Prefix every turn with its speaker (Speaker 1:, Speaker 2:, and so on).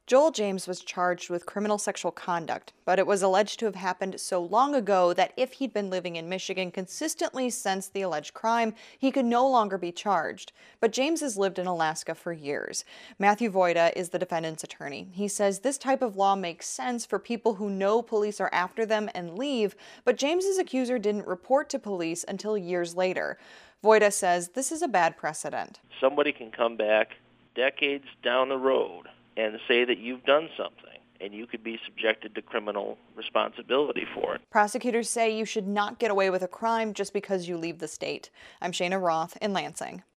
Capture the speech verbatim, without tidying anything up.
Speaker 1: Joel James was charged with criminal sexual conduct, but it was alleged to have happened so long ago that if he'd been living in Michigan consistently since the alleged crime, he could no longer be charged. But James has lived in Alaska for years. Matthew Voida is the defendant's attorney. He says this type of law makes sense for people who know police are after them and leave, but James's accuser didn't report to police until years later. Voida says this is a bad precedent.
Speaker 2: Somebody can come back decades down the road and say that you've done something, and you could be subjected to criminal responsibility for it.
Speaker 1: Prosecutors say you should not get away with a crime just because you leave the state. I'm Shayna Roth in Lansing.